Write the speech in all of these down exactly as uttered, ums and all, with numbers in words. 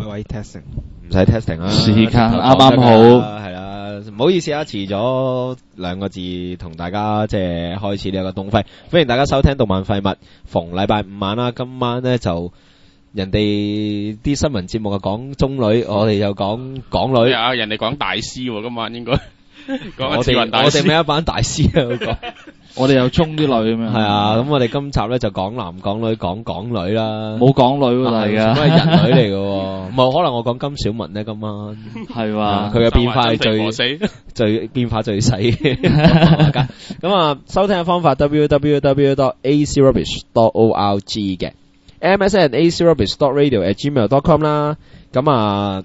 喂 testing， 唔使 testing 啦， 時間啱啱好， 係啦，唔好意思啊，遲咗兩個字同大家即係開始呢一個東輝，歡迎大家收聽動漫廢物，逢禮拜五晚啦，今晚咧就人哋啲新聞節目啊講中女，我哋又講港女， 啊，人哋講大師喎，今晚應該講我哋我哋咩一班大師啊嗰個。 我哋又中啲女咁樣。 係啊，咁我哋今集咧就講男講女講港女啦。 冇港女喎，大家。 都係人女嚟嘅喎，冇可能我講金小文咧今晚。 係話佢嘅變化係最最變化最細嘅。咁啊，收聽嘅方法 double-u double-u double-u dot a c rubbish dot org 嘅 M S N A C rubbish dot radio at gmail dot com 啦。咁啊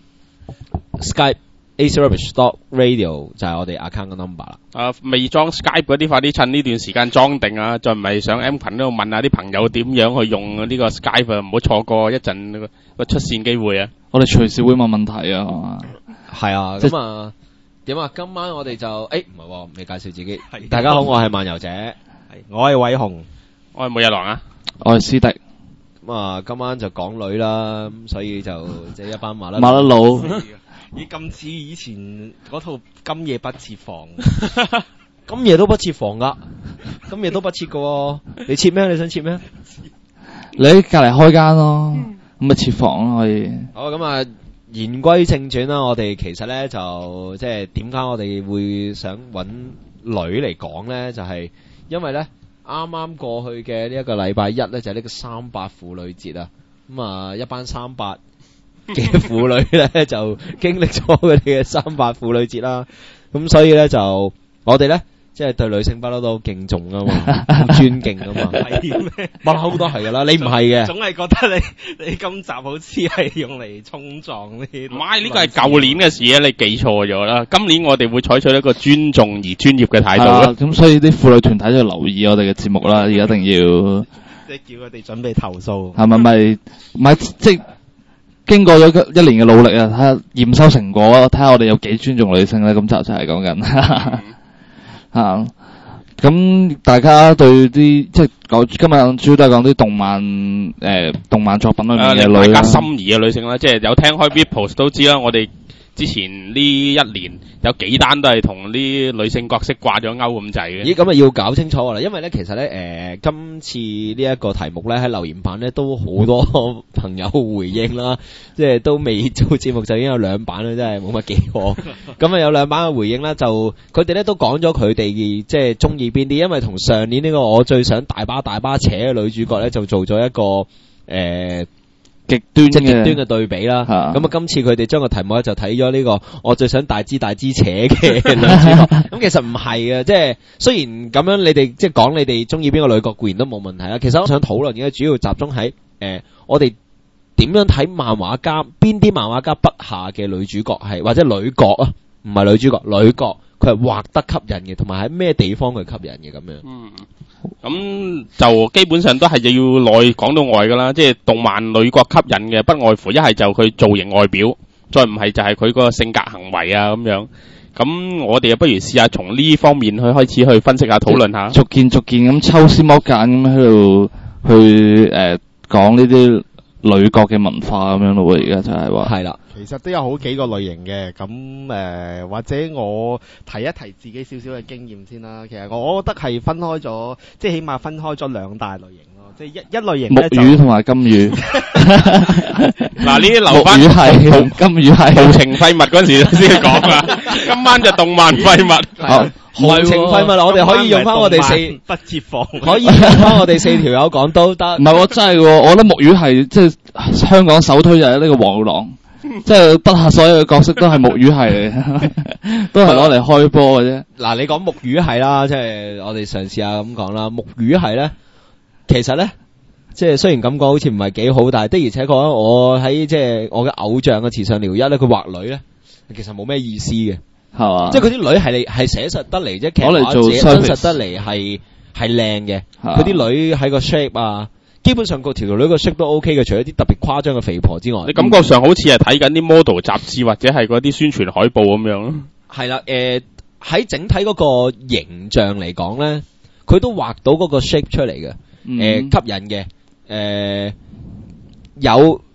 Skype。A C Rubbish dot Radio 就係我哋 account 嘅 number 啦。 啊，未裝 Skype 嗰啲，快啲趁呢段時間裝定啊！再唔係上 M 群嗰度問下啲朋友點樣去用呢個 Skype 啊，唔好錯過一陣個出線機會啊！ 我哋隨時會問問題啊，係嘛？ 係啊，咁啊點啊？今晚我哋就誒唔係，未介紹自己。大家好，我係漫遊者，係我係偉雄， 我係每日狼啊， 我係師弟。 咁啊，今晚就港女啦，咁所以就即係一班麻甩麻甩佬。 咦，咁似以前嗰套今夜不設防， 今夜都不設防噶，今夜都不設噶，你設咩？你想設咩？ 你喺隔籬開間咯，咁咪設防咯可以。 好，咁啊，言歸正傳啦，我哋其實咧就即係點解我哋會想揾女嚟講咧？就係、是、因為咧啱啱過去嘅呢一個禮拜一咧就係呢個三八婦女節啊，咁啊一班三八嘅婦女咧就經歷咗佢哋嘅三八婦女節啦，咁所以咧就我哋咧即係對女性不嬲都好敬重噶嘛，好尊敬噶嘛， 係咩？ 不嬲都係噶啦，你唔係嘅， 總係覺得你你今集好似係用嚟衝撞呢啲。 唔係，呢個係舊年嘅事啊，你記錯咗啦。今年我哋會採取一個尊重而專業嘅態度啦。 咁所以啲婦女團體就留意我哋嘅節目啦，而家一定要即係叫佢哋準備投訴。 係咪咪咪即？經過咗一年嘅努力啊，睇下驗收成果，睇下我哋有幾尊重女性咧。咁就就係講緊吓，咁大家對啲即係講今日主要都係講啲動漫誒、呃、動漫作品裏面嘅女啦， 大家心儀嘅女性啦，即係有聽開 Vipos 都知啦，我哋之前呢一年有幾單都係同啲女性角色掛咗鈎咁滯嘅。 咦，咁啊要搞清楚啦，因為咧其實咧誒、呃、今次呢一個題目咧喺留言版咧都好多朋友回應啦，即係都未做節目就已經有兩版啦，真係冇乜幾好。咁啊有兩版嘅回應啦，就佢哋咧都講咗佢哋即係中意邊啲，因為同上年呢個我最想大巴大巴扯嘅女主角咧就做咗一個誒。呃極端即係極端嘅對比啦，咁啊今次佢哋將個題目咧就睇咗呢個我最想大支大支扯嘅女主角，咁其實唔係嘅，即係雖然咁樣你哋即係講你哋中意邊個女角固然都冇問題啦，其實我想討論嘅主要集中喺誒、呃、我哋點樣睇漫畫家邊啲漫畫家筆下嘅女主角係或者女角啊，唔係女主角女角佢係畫得吸引嘅，同埋喺咩地方佢吸引嘅咁樣。 嗯，咁就基本上都係要內講到外噶啦，即係動漫女角吸引嘅，不外乎一係就佢造型外表，再唔係就係佢個性格行為啊咁樣。咁我哋啊不如試下從呢方面去開始去分析下討論下， 逐件逐件咁抽絲剝繭咁喺度去誒講呢啲女角嘅文化咁樣咯。而家就係話係啦。 其實都有好幾個類型嘅，咁誒、呃、或者我提一提自己少少嘅經驗先啦。其實我覺得係分開咗，即係起碼分開咗兩大類型咯。即係一一類型咧就木魚同埋金魚。 嗱呢啲留翻木魚係同金魚係無情廢物嗰陣時先講啦。今晚就動漫廢物。 好無情廢物，我哋可以用翻我哋四不設防， 可以用翻我哋四條友講都得。 唔係喎，真係喎，我覺得木魚係即係香港首推就係呢個黃狼。即係筆下所有嘅角色都係木魚係嚟，都係攞嚟開波嘅啫。 嗱，你講木魚係啦，即係我哋嘗試下咁講啦。木魚係咧，其實咧，即係雖然咁講好似唔係幾好，但係的而且確我喺即係我嘅偶像嘅池上遼一咧，佢畫女咧，其實冇咩意思嘅， 係嘛？ 即係佢啲女係係寫實得嚟啫，劇畫寫真實得嚟係係靚嘅，佢啲女喺個 shape 啊。基本上個條條女個 shape 都 OK 嘅，除咗啲特別誇張嘅肥婆之外， 你感覺上好似係睇緊啲 model 雜誌或者係嗰啲宣傳海報咁樣咯。 係啦，誒喺整體嗰個形象嚟講咧，佢都畫到嗰個 shape 出嚟嘅，誒、 嗯呃、吸引嘅，誒、呃、有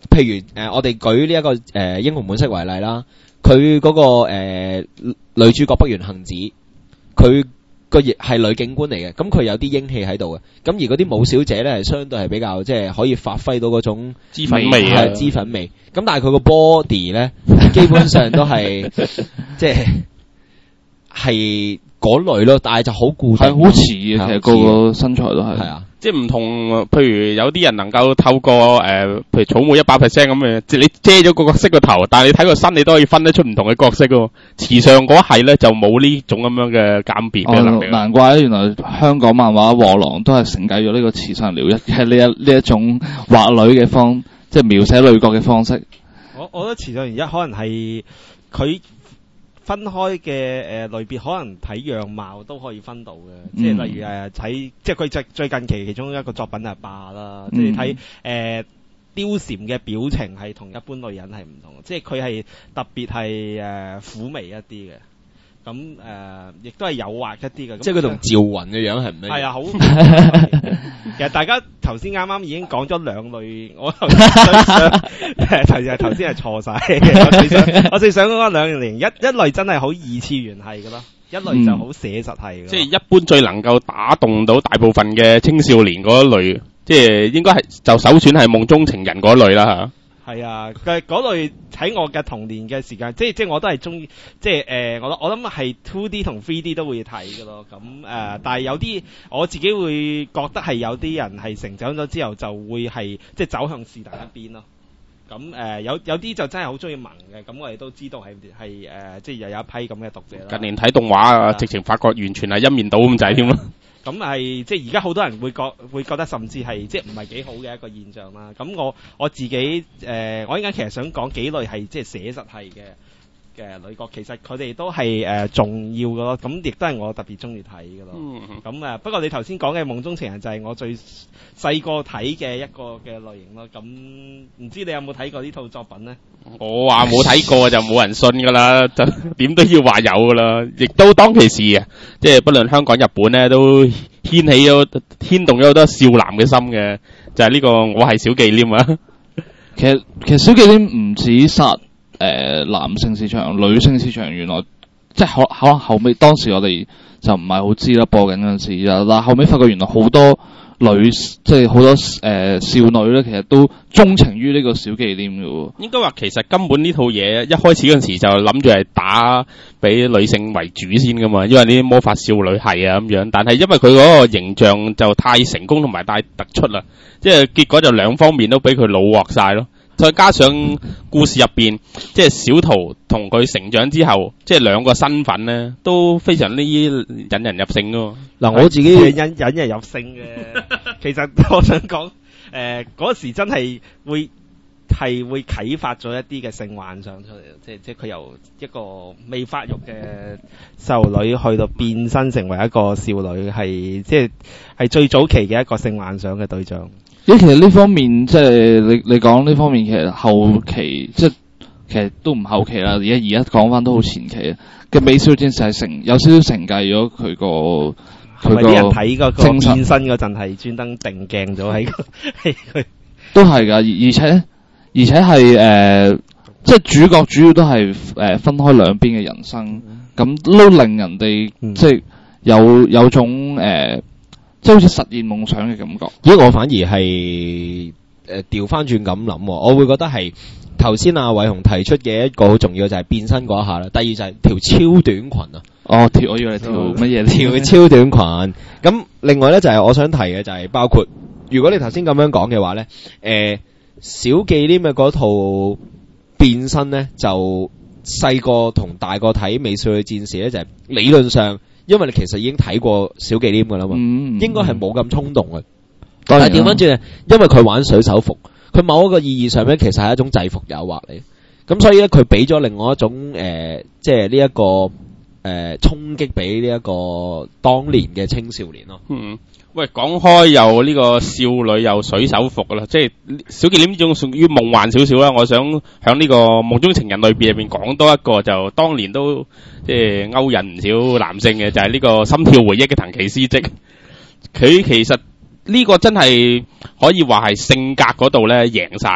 譬如誒、呃，我哋舉呢、這、一個誒、呃、英雄本色為例啦，佢嗰、那個誒、呃、女主角北原幸子，佢個亦係女警官嚟嘅，咁佢有啲英氣喺度嘅，咁而嗰啲武小姐咧係相對係比較即係可以發揮到嗰種脂粉味啊係脂粉味，咁但係佢個 body 咧基本上都係即係係嗰類咯，但係就好固定， 係好似嘅，其實個個身材都係係啊。 即係唔同，譬如有啲人能夠透過誒、呃，譬如草莓一百 percent 咁嘅，即係你遮咗個角色個頭，但係你睇個身，你都可以分得出唔同嘅角色噶。時尚嗰係咧就冇呢種咁樣嘅鑑別嘅能力、 哦。難怪原來香港漫畫和狼都係承繼咗呢個時尚療一嘅呢一呢一種畫女嘅方，即係描寫女角嘅方式。 我我覺得時尚療一可能係佢分開嘅誒、呃、類別，可能睇樣貌都可以分到嘅， 嗯、 即係例如誒睇，即係佢最最近期其中一個作品係霸啦， 嗯、 即係睇誒貂蟬嘅表情係同一般女人係唔同，即係佢係特別係誒嫵媚一啲嘅，咁誒亦都係誘惑一啲嘅， 即係佢同趙雲嘅樣係唔一樣。 係啊，好。其實大家頭先啱啱已經講咗兩類，我頭先想頭先係錯晒。我最想我最想講兩類，一一類真係好二次元係嘅咯，一類就好寫實係嘅。 即係一般最能夠打動到大部分嘅青少年嗰一類，即係應該係就首選係夢中情人嗰類啦嚇。 係啊，嘅嗰類喺我嘅童年嘅時間，即係即係我都係中意，即係誒、呃，我我諗係 two D 同 three D 都會睇嘅咯。咁誒、呃，但係有啲我自己會覺得係有啲人係成長咗之後就會係即係走向是但一邊咯。咁誒、呃、有有啲就真係好中意萌嘅，咁我哋都知道係係誒，即係又有一批咁嘅讀者啦。 近年睇動畫啊，直情發覺完全係一面倒咁滯添咯。 咁係即係而家好多人會覺會覺得甚至係即係唔係幾好嘅一個現象啦。咁我我自己誒、呃，我依家其實想講幾類係即係寫實係嘅嘅女角，其實佢哋都係誒、呃、重要嘅咯。咁亦都係我特別中意睇嘅咯。咁誒、嗯、不過你頭先講嘅夢中情人就係我最細個睇嘅一個嘅類型咯。咁唔知你有冇睇過呢套作品呢？ 我話冇睇過就冇人信噶啦，就點都要話有噶啦，亦都當其時啊，即係不論香港、日本咧，都掀起咗、牽動咗好多少男嘅心嘅，就係、是、呢個我係小忌廉啊。 其實其實小忌廉唔止殺誒男性市場，女性市場原來即係可可能後尾當時我哋就唔係好知啦，播緊嗰陣時，但係後尾發覺原來好多女即係好多誒、呃、少女咧，其實都鍾情於呢個小忌廉嘅喎。應該話其實根本呢套嘢一開始嗰陣時就諗住係打俾女性為主先噶嘛，因為呢啲魔法少女係啊咁樣，但係因為佢嗰個形象就太成功同埋太突出啦，即係結果就兩方面都俾佢虜獲晒咯。再加上故事入邊，即係小桃同佢成長之後，即係兩個身份咧，都非常之引人入勝咯。 嗱，我自己引引引人入勝嘅，其實我想講，誒嗰時真係會係會啟發咗一啲嘅性幻想出嚟，即係即係佢由一個未發育嘅細路女去到變身成為一個少女，係即係係最早期嘅一個性幻想嘅對象。 咦，其實呢方面即係你你講呢方面，其實後期即係其實都唔後期啦。而家而家講翻都好前期啊。嘅美少女戰士係成有少少承繼咗佢個佢個啲人睇嗰個變身嗰陣係專登定鏡咗喺個喺佢都係㗎，而而且而且係誒、呃，即係主角主要都係誒、呃、分開兩邊嘅人生，咁都令人哋、嗯、即係有有種誒。呃即係好似實現夢想嘅感覺。 咦，我反而係誒調翻轉咁諗，我會覺得係頭先阿偉雄提出嘅一個好重要嘅就係變身嗰一下啦。第二就係條超短裙啊。 哦，條我以為條乜嘢？ 條超短裙。咁另外咧就係、是、我想提嘅就係包括，如果你頭先咁樣講嘅話咧，誒、呃、小忌廉嘅嗰套變身咧，就細個同大個睇美少女戰士咧，就係、是、理論上。因為你其實已經睇過小忌廉噶啦嘛，嗯嗯、應該係冇咁衝動嘅。但係調翻轉，因為佢玩水手服，佢某一個意義上咧，其實係一種制服誘惑嚟。咁所以咧，佢俾咗另外一種誒、呃，即係呢一個誒衝擊俾呢一個當年嘅青少年咯。 嗯，喂，講開又呢個少女又水手服噶啦，即係小忌廉呢種屬於夢幻少少啦。我想響呢個夢中情人類別入邊講多一個，就當年都。即係勾引唔少男性嘅，就係、是、呢個心跳回憶嘅藤崎詩織。佢其實呢個真係可以話係性格嗰度咧贏晒啊！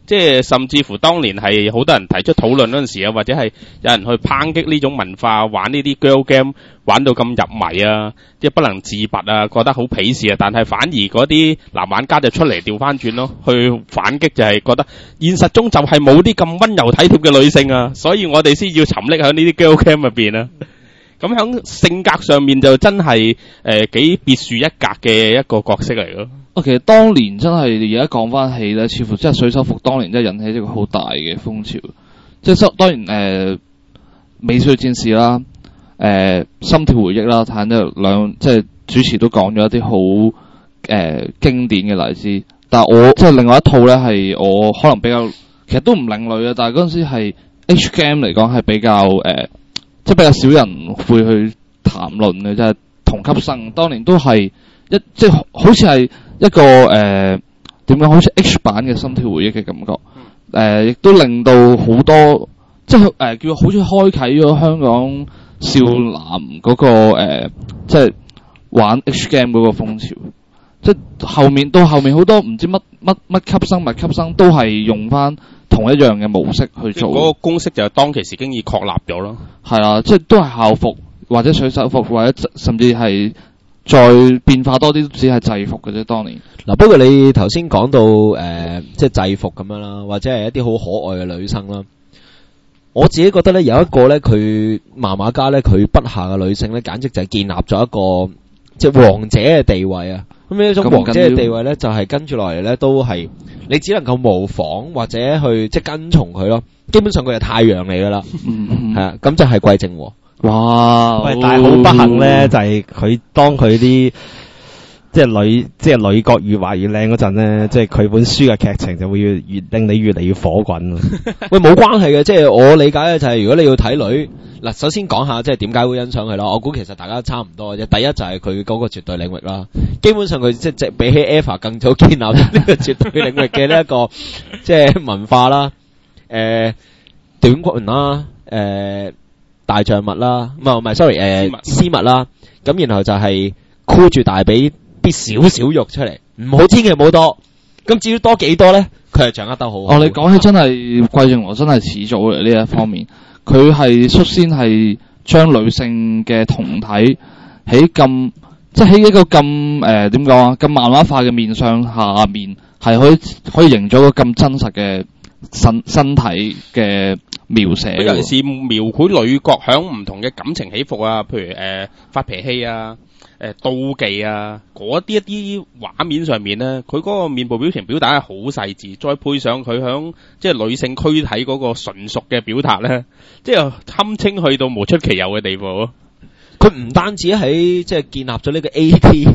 即係甚至乎當年係好多人提出討論嗰陣時啊，或者係有人去抨擊呢種文化，玩呢啲 girl game 玩到咁入迷啊，即係不能自拔啊，覺得好鄙視啊。但係反而嗰啲男玩家就出嚟調翻轉咯，去反擊就係覺得現實中就係冇啲咁溫柔體貼嘅女性啊，所以我哋先要沉溺喺呢啲 girl game 入邊啊。咁喺性格上面就真係誒幾別樹一格嘅一個角色嚟咯。 啊，其實當年真係而家講翻起咧，似乎即係水手服當年真係引起一個好大嘅風潮。即係當然誒、呃，美少女戰士啦，誒、呃，心跳回憶啦，睇呢兩即係主持都講咗一啲好誒經典嘅例子。但係我即係另外一套咧，係我可能比較其實都唔另類嘅，但係嗰陣時係 H game 嚟講係比較誒、呃，即係比較少人會去談論嘅，即係同級生當年都係一即係好似係。一個誒點講，好似 H 版嘅心跳回憶嘅感覺，誒、呃、亦都令到好多即係誒、呃、叫好似開啟咗香港少男嗰、那個誒、呃、即係玩 H game 嗰個風潮，即係後面到後面好多唔知乜乜乜級生乜級生都係用翻同一樣嘅模式去做， 嗰個公式就當其時經已確立咗咯。係啊，即係都係校服或者水手服或者甚至係。再變化多啲，只係制服嘅啫。當年嗱，不過你頭先講到誒、呃，即係制服咁樣啦，或者係一啲好可愛嘅女生啦。我自己覺得咧，有一個咧，佢漫畫家咧，佢筆下嘅女性咧，簡直就係建立咗一個即係王者嘅地位啊！咁呢一種王者嘅地位咧，就係、是、跟住落嚟咧，都係你只能夠模仿或者去即係跟從佢咯。基本上佢係太陽嚟噶啦，係啊，咁就係桂正和。 哇！喂，但係好不幸咧，就係佢當佢啲即係女即係女角越畫越靚嗰陣咧，即係佢本書嘅劇情就會越越令你越嚟越火滾。 喂，冇關係嘅，即係我理解嘅就係如果你要睇女嗱，首先講下即係點解會欣賞佢啦。我估其實大家差唔多嘅啫。第一就係佢嗰個絕對領域啦，基本上佢即係比起 Eva 更早建立呢個絕對領域嘅呢一個即係文化啦。誒、呃，短裙啦，誒、呃。大象物啦，唔係唔係 ，sorry， 誒，絲襪啦，咁然後就係箍住大髀，逼少少肉出嚟，唔好千祈唔好多。咁至於多幾多咧，佢係掌握得好好。 哦，你講起真係桂正和真係始祖嘅呢一方面，佢係率先係將女性嘅胴體喺咁，即係喺一個咁誒點講啊，咁漫畫化嘅面相下面，係可以可以營造個咁真實嘅身身體嘅。描寫， 尤其是描繪女角響唔同嘅感情起伏啊，譬如誒、呃、發脾氣啊、誒、呃、妒忌啊，嗰啲一啲畫面上面咧，佢嗰個面部表情表達係好細緻，再配上佢響即係女性軀體嗰個純熟嘅表達咧，即係堪稱去到無出其右嘅地步。 佢唔單止喺即係建立咗呢個 A T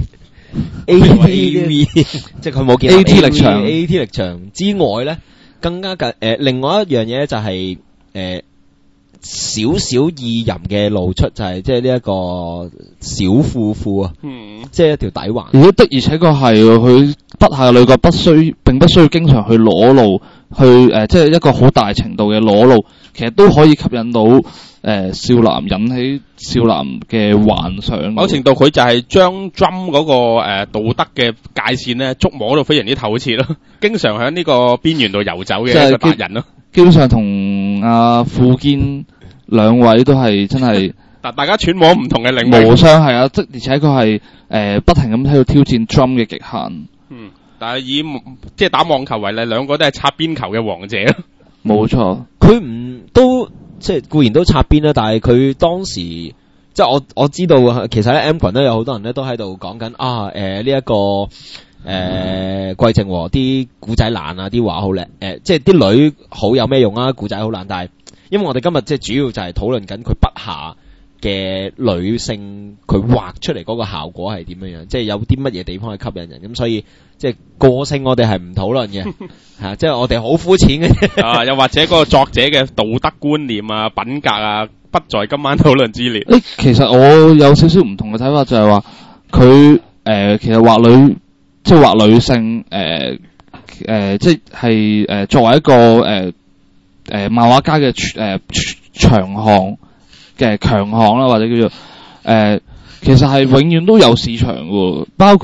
A T V， 即係佢冇建立 A T 力場 A T 力場之外咧，更加嘅誒、呃，另外一樣嘢就係、是。誒，少少意淫嘅露出就係即係呢一個小褲褲啊，嗯，即係一條底環。 如果的而且確係佢筆下嘅女角不需，並不需要經常去裸露，去誒、呃，即係一個好大程度嘅裸露，其實都可以吸引到誒、呃、少男，引起少男嘅幻想。 某程度佢就係將 drum 嗰個誒、呃、道德嘅界線咧捉摸到非常之透徹咯，經常喺呢個邊緣度游走嘅一個達人咯。 基本上同阿富堅兩位都係真係， 但大家揣摩唔同嘅領域， 無雙係啊，即而且佢係誒不停咁喺度挑戰 drum 嘅極限。 嗯，但係以即係打網球為例，兩個都係擦邊球嘅王者。 冇錯， 佢唔都即係固然都擦邊啦，但係佢當時即係我我知道，其實咧 M 群咧有好多人咧都喺度講緊啊，誒呢一個。誒、呃，桂正和啲古仔爛啊，啲畫好靚，誒、呃，即係啲女好有咩用啊？古仔好爛，但係因為我哋今日即係主要就係討論緊佢筆下嘅女性，佢畫出嚟嗰個效果係點樣樣，即係有啲乜嘢地方係吸引人，咁所以即係個性我哋係唔討論嘅，吓，即係我哋好膚淺嘅， 啊，又或者嗰個作者嘅道德觀念啊、品格啊，不在今晚討論之列。 誒，其實我有少少唔同嘅睇法，就係話佢誒，其實畫女。即係畫女性，誒、呃、誒、呃，即係誒、呃，作為一個誒誒、呃、漫畫家嘅誒長項嘅強項啦，或者叫做誒、呃，其實係永遠都有市場嘅，包括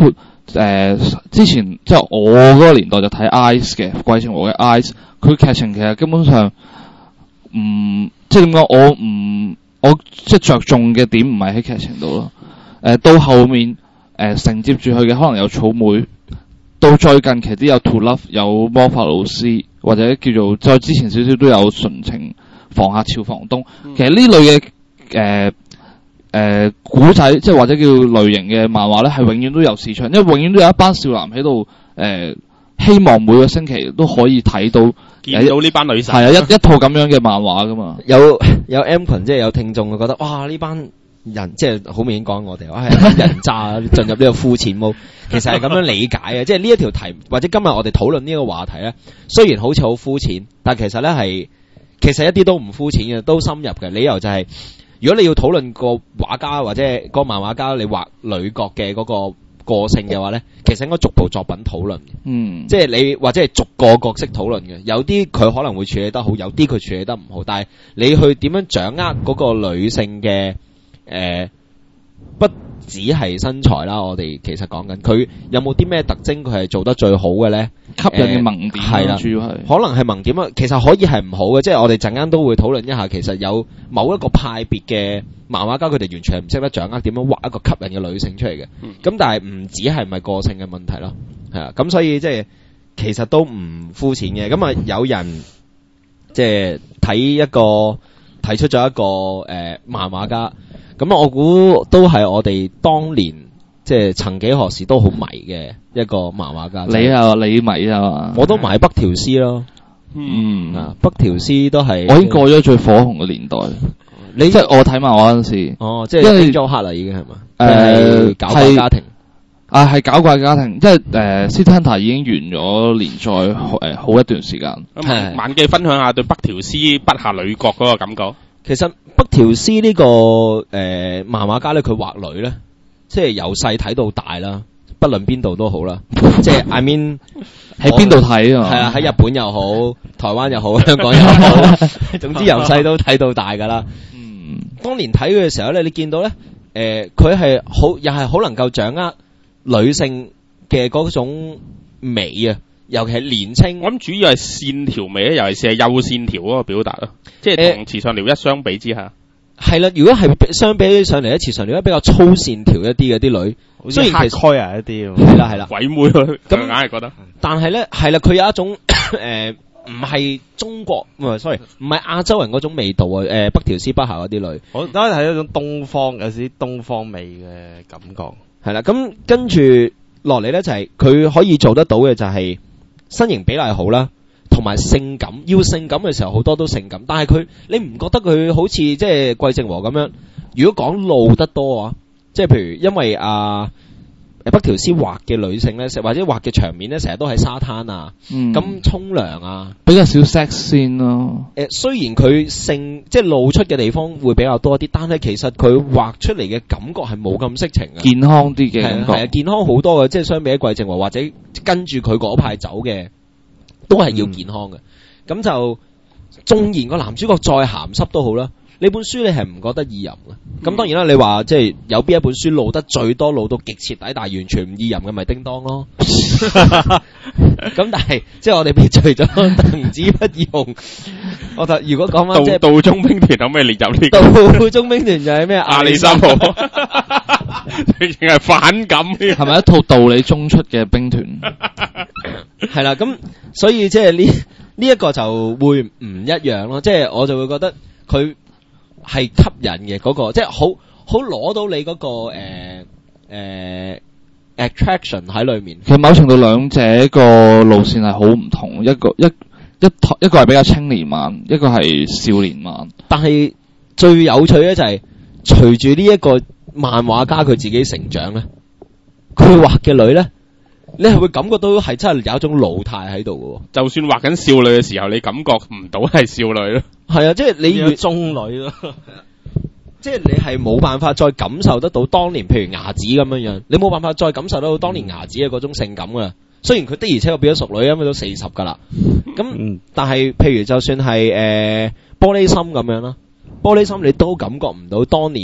誒、呃、之前即係我嗰個年代就睇 Ice 嘅《季情和》嘅 Ice， 佢劇情其實根本上唔即係點講，我唔我即係着重嘅點唔係喺劇情度咯。誒、呃、到後面誒、呃、承接住佢嘅可能有草莓，到最近期啲有 To Love 有魔法老師，或者叫做再之前少少都有純情房客俏房東。嗯、其實呢類嘅誒誒古仔，即係或者叫類型嘅漫畫咧，係永遠都有市場，因為永遠都有一班少男喺度誒，希望每個星期都可以睇到見到呢班女神， 係啊，一一套咁樣嘅漫畫噶嘛。 有有 M 群即係有聽眾覺得哇呢班人即係好明顯講我哋，哇係人渣進入呢個膚淺模，其實係咁樣理解嘅，即係呢一條題或者今日我哋討論呢個話題咧，雖然好似好膚淺，但其實咧係其實一啲都唔膚淺嘅，都深入嘅。理由就係、是。如果你要討論個畫家或者個漫畫家你畫女角嘅嗰個個性嘅話咧，其實應該逐部作品討論嘅。嗯，即係你或者係逐個角色討論嘅。有啲佢可能會處理得好，有啲佢處理得唔好。但係你去點樣掌握嗰個女性嘅誒、呃，不只係身材啦。我哋其實講緊佢有冇啲咩特徵，佢係做得最好嘅咧？ 吸引嘅萌點係啦，主要係可能係萌點啊。其實可以係唔好嘅，即係我哋陣間都會討論一下。其實有某一個派別嘅漫畫家，佢哋完全係唔識得掌握點樣畫一個吸引嘅女性出嚟嘅。咁、嗯、但係唔止係咪個性嘅問題咯，係啊。咁所以即係其實都唔膚淺嘅。咁啊，有人即係睇一個提出咗一個誒、呃、漫畫家，咁啊，我估都係我哋當年即係曾幾何時都好迷嘅一個漫畫家。 你啊，你迷啊嘛？ 我都迷北條司咯。嗯啊，北條司都係我已經過咗最火紅嘅年代。你即係我睇漫畫嗰陣時， 哦，即係因為咗黑啦，已經係嘛？誒、 呃， 搞怪家庭啊，係搞怪家庭，即係誒，City Hunter已經完咗連載誒好一段時間。 咁萬記分享下對北條司筆下女角嗰個感覺。 其實北條司呢個誒、呃、漫畫家咧，佢畫女咧，即係由細睇到大啦，不論邊度都好啦。即係 I mean 喺邊度睇啊？ 係啊，喺日本又好，台灣又好，香港又好，總之由細都睇到大噶啦。嗯，當年睇佢嘅時候咧，你見到咧，誒佢係好又係好能夠掌握女性嘅嗰種美啊。尤其係年青， 我諗主要係線條美咧，尤其是係幼線條嗰個表達咯，即係同池上遼一相比之下， 係啦。如果係相比起上嚟咧，池上遼一比較粗線條一啲嘅啲女，雖然其實開啊一啲，係啦係啦， 鬼妹咁硬係覺得。 但係咧係啦，佢有一種誒唔係中國唔係 sorry 唔係亞洲人嗰種味道啊。誒、呃、北條司筆下嗰啲女， 我都係一種東方有時東方味嘅感覺。 係啦，咁跟住落嚟咧就係、是、佢可以做得到嘅就係、是。身形比例好啦，同埋性感，要性感嘅時候好多都性感，但係佢你唔覺得佢好似即係桂正和咁樣？如果講露得多啊，即係譬如因為啊北條司畫嘅女性咧，或者畫嘅場面咧，成日都喺沙灘啊，咁沖涼啊， 比較少 sex 先咯。 誒、呃，雖然佢性即係露出嘅地方會比較多啲，但係其實佢畫出嚟嘅感覺係冇咁色情嘅， 健康啲嘅感覺， 係啊，健康好多嘅，即係相比起桂正和或者跟住佢嗰派走嘅，都係要健康嘅。咁、嗯、就縱然個男主角再鹹濕都好啦。呢本書你係唔覺得意淫嘅？咁當然啦，你話即係有邊一本書露得最多，露到極徹底，但係完全唔意淫嘅，咪叮當咯。咁但係即係我哋撇除咗藤子不二雄，我就如果講翻即係道中兵團有咩列入呢、這個？道中兵團就係咩？ 阿里三號，直情係反感。 係咪一套道理中出嘅兵團？ 係啦，咁所以即係呢呢一個就會唔一樣咯。即係我就會覺得佢。係吸引嘅嗰、那個，即係好好攞到你嗰、那個誒誒、呃呃、attraction 喺裏面。 其實某程度兩者個路線係好唔同，一個一一一個係比較青年漫，一個係少年漫。 但係最有趣咧就係隨住呢一個漫畫家佢自己成長咧，佢畫嘅女咧，你係會感覺到係真係有一種老態喺度嘅。 就算畫緊少女嘅時候，你感覺唔到係少女咯。 係啊，即係你要中女咯， 即係你係冇辦法再感受得到當年，譬如牙子咁樣樣，你冇辦法再感受得到當年牙子嘅嗰種性感噶。雖然佢的而且確變咗熟女，因為都四十噶啦。咁、嗯、但係譬如就算係誒、呃、玻璃心咁樣啦，玻璃心你都感覺唔到當年，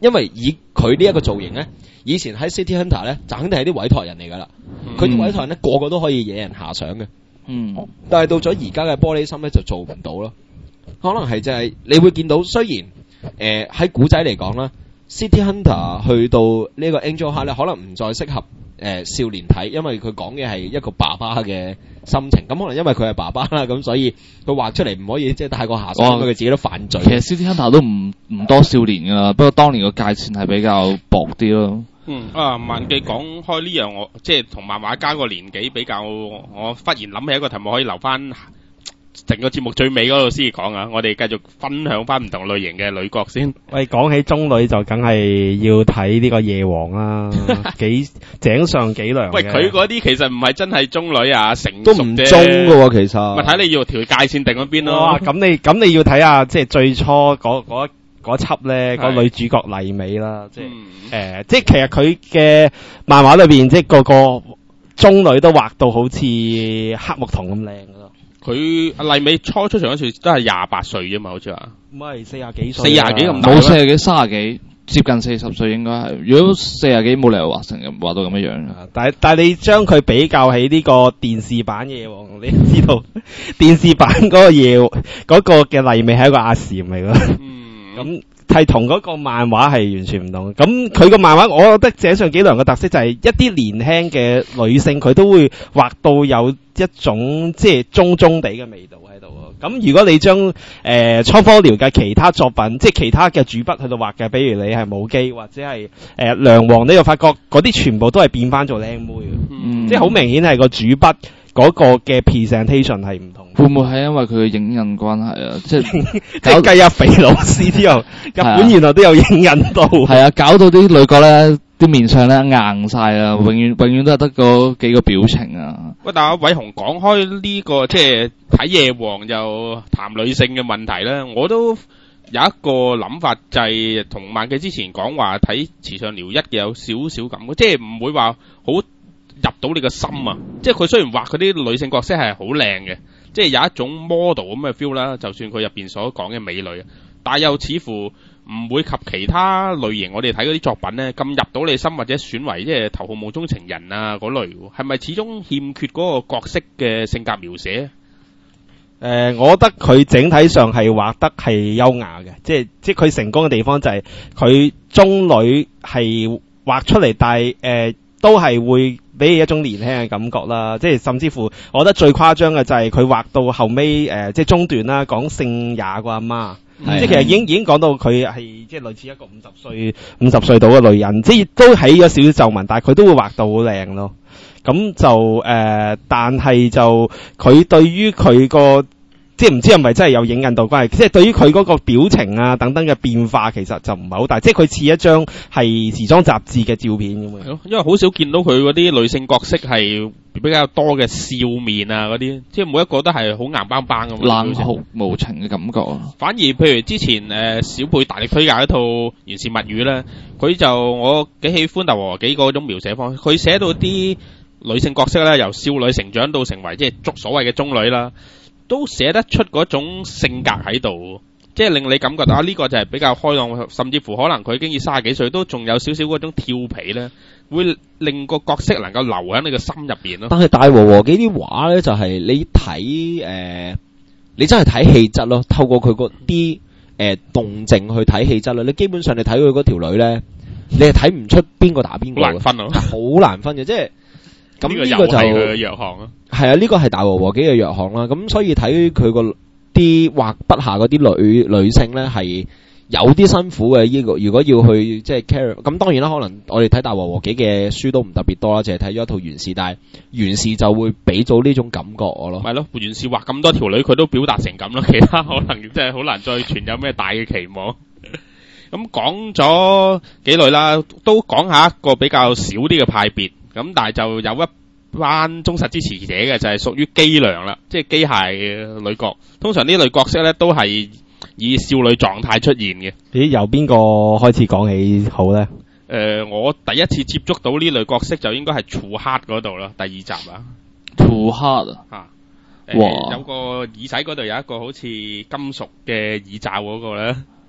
因為以佢呢一個造型咧，以前喺 City Hunter 咧就肯定係啲委託人嚟㗎啦。佢啲委託人咧個個都可以惹人遐想嘅。 嗯， 但係到咗而家嘅玻璃心咧就做唔到咯。可能係就係你會見到，雖然誒喺古仔嚟講啦 ，City Hunter 去到呢個 Angel Heart 咧，可能唔再適合誒、呃、少年睇，因為佢講嘅係一個爸爸嘅心情。咁可能因為佢係爸爸啦，咁所以佢畫出嚟唔可以即係太過遐想，因為佢自己都犯罪。 其實 City Hunter 都唔唔多少年㗎啦，不過當年個界線係比較薄啲咯。 嗯啊，萬記講開呢樣，我即係同漫畫家個年紀比較，我忽然諗起一個題目可以留翻成個節目最尾嗰度先講啊！我哋繼續分享翻唔同類型嘅女角先。 喂，講起中女就梗係要睇呢個夜王啦，幾井上幾良嘅。 喂，佢嗰啲其實唔係真係中女啊，成都唔中㗎喎，其實。 咪睇你要條界線定喺邊咯。 哇！咁你咁你要睇下，即係最初嗰嗰嗰輯咧，個女主角麗美啦，即係誒、 嗯呃，即係其實佢嘅漫畫裏邊，即係個個中女都畫到好似黑木瞳咁靚㗎咯。 佢阿麗美初出場嗰時都係廿八歲啫嘛，好似話。 唔係四廿幾歲。 四廿幾咁大。 冇四廿幾，三廿幾，接近四十歲應該係。如果四廿幾冇理由畫成咁畫到咁樣樣。 但係但係你將佢比較起呢個電視版夜王，你知道電視版嗰個夜嗰、嗰個嘅麗美係一個阿禪嚟㗎。 嗯。 咁係同嗰個漫畫係完全唔同。咁佢個漫畫，我覺得井上幾良嘅特色就係一啲年輕嘅女性，佢都會畫到有一種即係中中地嘅味道喺度。咁如果你將誒倉科遼嘅其他作品，即係其他嘅主筆去到畫嘅，比如你係武基或者係誒梁王，你又發覺嗰啲全部都係變翻做靚妹嘅。 嗯， 即係好明顯係個主筆嗰個嘅 presentation 係唔同。 會唔會係因為佢嘅影印關係啊？即係即係計阿肥老師之後，日本原來都有影印到。 係啊，搞到啲女角咧，啲面上咧硬晒啦，永遠永遠都係得嗰幾個表情啊。 喂，但阿偉雄講開呢、這個即係睇夜王又談女性嘅問題咧，我都有一個諗法，就係同萬記之前講話睇池上遼一嘅有少少咁，即係唔會話好入到你個心啊！即係佢雖然畫嗰啲女性角色係好靚嘅，即係有一種 model 咁嘅 feel 啦，就算佢入邊所講嘅美女，但係又似乎唔會及其他類型我哋睇嗰啲作品咧咁入到你心，或者選為即係頭號夢中情人啊嗰類，係咪始終欠缺嗰個角色嘅性格描寫？ 誒、呃，我覺得佢整體上係畫得係優雅嘅，即係即係佢成功嘅地方就係佢中女係畫出嚟，但係誒、呃、都係會俾你一種年輕嘅感覺啦。即係甚至乎，我覺得最誇張嘅就係佢畫到後尾誒、呃，即係中段啦，講聖也個阿媽，即係其實已經已經講到佢係即係類似一個五十歲五十歲到嘅女人，即係都起咗少少皺紋，但係佢都會畫到好靚咯。咁就誒、呃，但係就佢對於佢個即係唔知係咪真係有影印到關係，即係對於佢嗰個表情啊等等嘅變化，其實就唔係好大，即係佢似一張係時裝雜誌嘅照片咁樣。係咯， 因為好少見到佢嗰啲女性角色係比較多嘅笑面啊嗰啲，即係每一個都係好硬邦邦咁。 冷酷無情嘅感覺啊！ 反而譬如之前誒、呃、小貝大力推介一套《源氏物語》咧，佢就我幾喜歡大和幾嗰種描寫方，佢寫到啲女性角色咧，由少女成長到成為即係足所謂嘅中女啦，都寫得出嗰種性格喺度，即係令你感覺到啊呢、這個就係比較開朗，甚至乎可能佢已經已三十幾歲，都仲有少少嗰種調皮咧，會令個角色能夠留喺你個心入邊咯。 但係大和和幾啲畫咧，就係、是、你睇誒、呃，你真係睇氣質咯，透過佢嗰啲誒動靜去睇氣質啦。你基本上你睇佢嗰條女咧，你係睇唔出邊個打邊個， 好難分咯， 好難分嘅，即係。咁呢個就係佢嘅弱項啊，係啊，呢個係大和和幾嘅弱項啦。咁所以睇佢個啲畫筆下嗰啲女女性咧，係有啲辛苦嘅。呢個如果要去即係 carry，咁當然啦，可能我哋睇大和和幾嘅書都唔特別多啦，淨係睇咗一套源氏，但係源氏就會俾到呢種感覺我咯。 係咯，源氏畫咁多條女，佢都表達成咁咯，其他可能真係好難再存有咩大嘅期望。咁講咗幾類啦，都講下一個比較少啲嘅派別。咁但係就有一班忠實支持者嘅，就係屬於機娘啦，即係機械女角。通常呢類角色咧都係以少女狀態出現嘅。 咦，由邊個開始講起好咧？ 誒、呃，我第一次接觸到呢類角色就應該係 True Heart 嗰度啦，第二集啊。 True Heart 啊？ 嚇、呃！哇！有個耳仔嗰度有一個好似金屬嘅耳罩嗰個咧。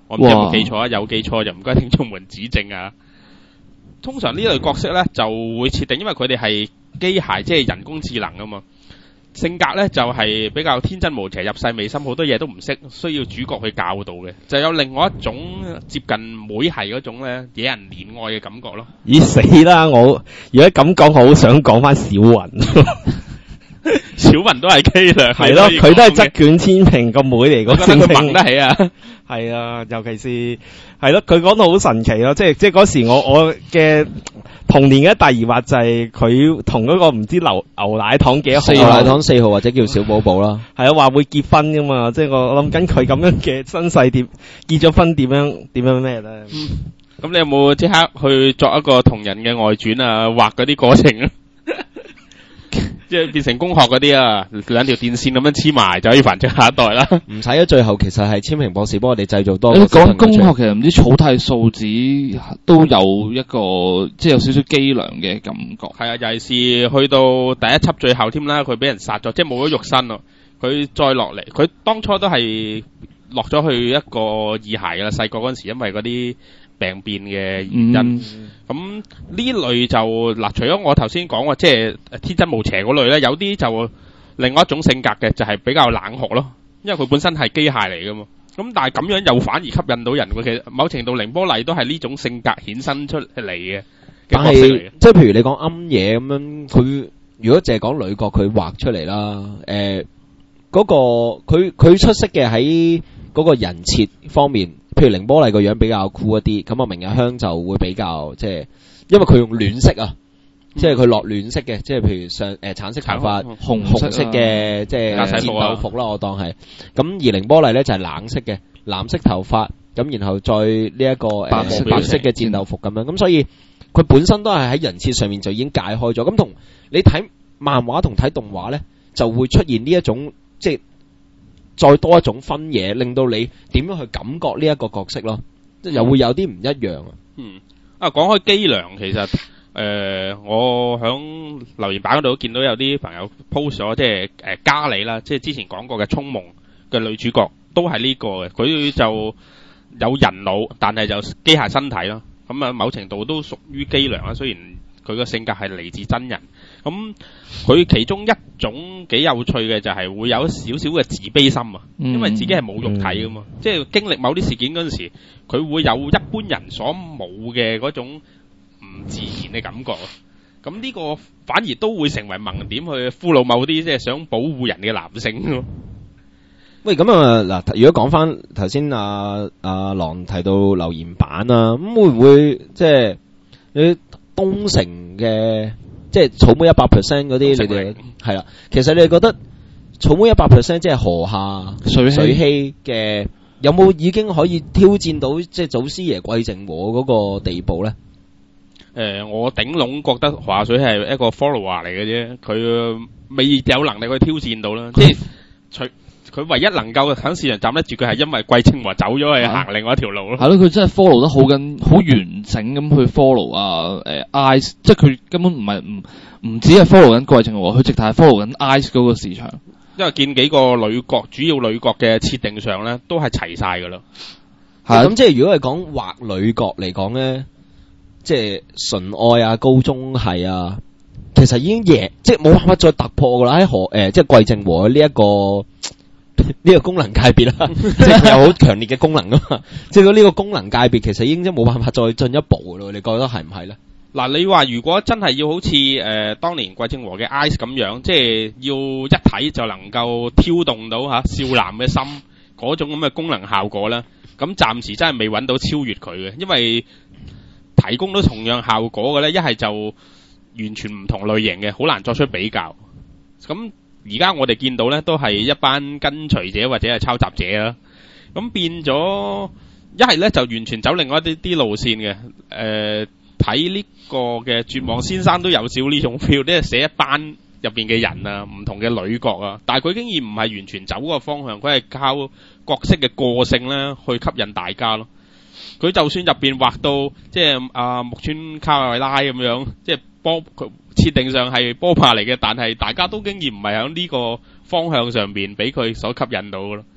我唔知有冇記錯啊，有記錯就唔該聽眾們指正啊。通常呢類角色咧就會設定，因為佢哋係機械，即係人工智能啊嘛。性格咧就係、是、比較天真無邪、入世未深，好多嘢都唔識，需要主角去教導嘅。就有另外一種接近妹係嗰種咧，惹人憐愛嘅感覺咯。 咦死啦！我如果咁講，我好想講翻小雲。 小雲都係機良， 係咯，佢都係側卷千平個妹嚟，嗰我覺得佢萌得起啊！ 係啊，尤其是係咯，佢講到好神奇咯，即係即係嗰時我我嘅童年嘅一大疑惑就係佢同嗰個唔知牛牛奶糖幾多號， 四奶糖四號或者叫小寶寶啦， 係啊，話會結婚噶嘛，即係我我諗緊佢咁樣嘅身世點結咗婚點樣點樣咩咧？ 嗯，咁你有冇即刻去作一個同人嘅外傳啊？畫嗰啲過程啊？即係變成工學嗰啲啊，兩條電線咁樣黐埋就可以繁殖下一代啦。 唔使啊，最後其實係千平博士幫我哋製造多個你小朋友出嚟。 講工學其實唔知草薙素子都有一個即係有少少機良嘅感覺。 係啊，尤其是去到第一輯最後添啦，佢俾人殺咗，即係冇咗肉身咯。佢再落嚟，佢當初都係落咗去一個異骸噶啦。細個嗰陣時，因為嗰啲病變嘅原因。 嗯咁呢類就嗱，除咗我頭先講話，即係天真無邪嗰類咧，有啲就另外一種性格嘅，就係比較冷酷咯。因為佢本身係機械嚟噶嘛。咁但係咁樣又反而吸引到人喎。其實某程度凌波麗都係呢種性格衍生出嚟嘅但嘅角色嚟嘅。 係即係譬如你講暗嘢咁樣，佢如果淨係講女角佢畫出嚟啦，誒、嗰、個佢佢出色嘅喺嗰個人設方面。譬如凌波麗個樣比較酷一啲，咁啊明日香就會比較即係，因為佢用暖色啊，嗯、即係佢落暖色嘅，即係譬如上誒、呃、橙色頭髮、 紅紅色嘅即係戰鬥服啦，我當係。咁而凌波麗咧就係、是、冷色嘅，藍色頭髮，咁然後再呢、這、一個誒白色白色嘅戰鬥服咁樣，咁所以佢本身都係喺人設上面就已經解開咗。咁同你睇漫畫同睇動畫咧，就會出現呢一種即係。再多一種分野，令到你點樣去感覺呢一個角色咯，即係又會有啲唔一樣啊。 嗯，啊講開機良，其實誒、呃、我響留言板嗰度都見到有啲朋友 post 咗，即係誒嘉里啦，即係之前講過嘅銃夢嘅女主角，都係呢個嘅。佢就有人腦，但係就機械身體咯。咁啊，某程度都屬於機良啦。雖然佢個性格係嚟自真人。咁佢其中一種幾有趣嘅就係會有少少嘅自卑心啊， 嗯、 因為自己係冇肉體噶嘛，嗯、即係經歷某啲事件嗰陣時，佢會有一般人所冇嘅嗰種唔自然嘅感覺。咁呢個反而都會成為盲點去俘虜某啲即係想保護人嘅男性咯。 喂，咁啊嗱，如果講翻頭先阿阿郎提到留言板啊，咁會唔會即係你東城嘅？即係草莓一百 percent 嗰啲，你哋係啦。其實你哋覺得草莓一百 percent 即係河下水水希嘅，有冇已經可以挑戰到即係祖師爺桂正和嗰個地步咧？ 誒、呃，我頂籠覺得河下水係一個 follower 嚟嘅啫，佢未有能力去挑戰到啦。即係除佢唯一能夠喺市場站得住，佢係因為桂正和走咗去行另外一條路咯。 係咯，佢真係 follow 得好緊，好完整咁去 follow 啊！誒、呃、，Ice， 即係佢根本唔係唔唔止係 follow 緊桂正和，佢直頭係 follow 緊 Ice 嗰個市場。 因為見幾個女角，主要女角嘅設定上咧，都係齊晒噶啦。 係咁，即係如果係講畫女角嚟講咧，即係純愛啊、高中係啊，其實已經贏，即係冇辦法再突破噶啦。喺何誒，即係桂正和呢、這、一個。呢個功能界別啦，即係有好強烈嘅功能啊嘛，即係呢個功能界別其實已經即係冇辦法再進一步噶咯，你覺得係唔係咧？ 嗱，你話如果真係要好似誒、呃、當年桂正和嘅 Ice 咁樣，即係要一睇就能夠挑動到吓少男嘅心嗰種咁嘅功能效果咧，咁暫時真係未揾到超越佢嘅，因為提供到同樣效果嘅咧，一係就完全唔同類型嘅，好難作出比較。咁而家我哋見到咧，都係一班跟隨者或者係抄襲者啦。咁變咗一係咧就完全走另外一啲啲路線嘅。誒睇呢個嘅絕望先生都有少呢種 feel，即係寫一班入邊嘅人啊，唔同嘅女角啊。但係佢竟然唔係完全走嗰個方向，佢係靠角色嘅個性咧去吸引大家咯。佢就算入邊畫到即係阿木村卡艾拉咁樣，即係波佢。設定上係波霸嚟嘅，但係大家都竟然唔係喺呢個方向上邊俾佢所吸引到咯。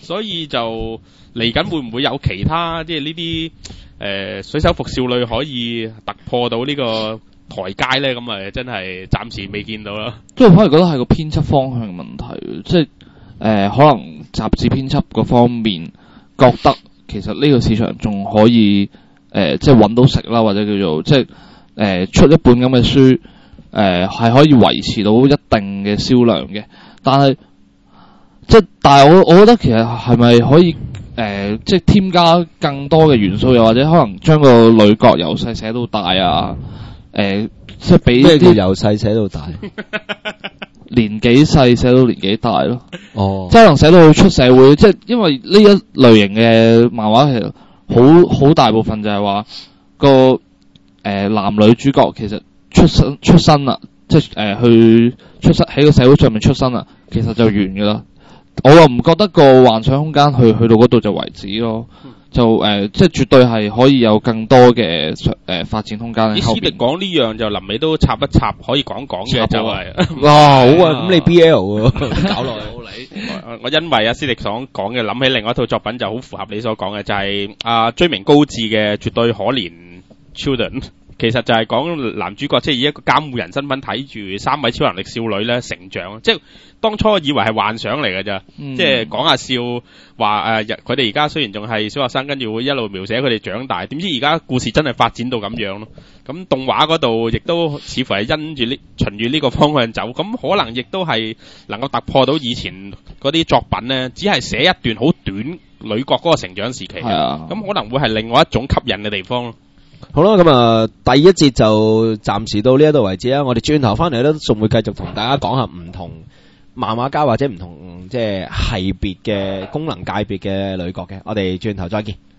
所以就嚟緊會唔會有其他即係呢啲誒水手服少女可以突破到呢個台階咧？咁啊，真係暫時未見到啦。 即係我反而覺得係個編輯方向嘅問題，即係誒、呃、可能雜誌編輯嗰方面覺得其實呢個市場仲可以誒、呃、即係揾到食啦，或者叫做即係誒、呃、出一本咁嘅書誒係、呃、可以維持到一定嘅銷量嘅，但係即係但係我我覺得其實係咪可以誒、呃、即係添加更多嘅元素，又或者可能將個女角由細寫到大啊？誒、呃，即係俾咩叫由細寫到大？ 年紀細寫到年紀大咯。 哦， 即係可能寫到佢出社會，即係因為呢一類型嘅漫畫其實好好大部分就係話個誒、呃、男女主角其實出身出身啦，即係誒、呃、去出身喺個社會上面出身啦，其實就完噶啦。我又唔覺得個幻想空間去去到嗰度就為止咯。就誒、呃，即係絕對係可以有更多嘅誒、呃、發展空間喺後邊。 斯迪講呢樣就臨尾都插一插，可以講講嘅就係、是， 哇好啊！咁你 B L 喎，搞落去我我因為阿斯迪所講嘅，諗起另外一套作品就好符合你所講嘅，就係、是、阿、啊、追名高志嘅絕對可憐 Children。其實就係講男主角即係以一個監護人身份睇住三位超能力少女咧成長，即係當初以為係幻想嚟嘅咋， 嗯、 即係講下笑話誒，佢哋而家雖然仲係小學生，跟住會一路描寫佢哋長大，點知而家故事真係發展到咁樣咯。咁動畫嗰度亦都似乎係因住呢循住呢個方向走，咁可能亦都係能夠突破到以前嗰啲作品咧，只係寫一段好短女角嗰個成長時期，咁、 啊、 可能會係另外一種吸引嘅地方咯。 好啦，咁啊，第一節就暫時到呢一度為止啦。我哋轉頭翻嚟咧，仲會繼續同大家講下唔同漫畫家或者唔同即係系別嘅功能界別嘅女角嘅。我哋轉頭再見。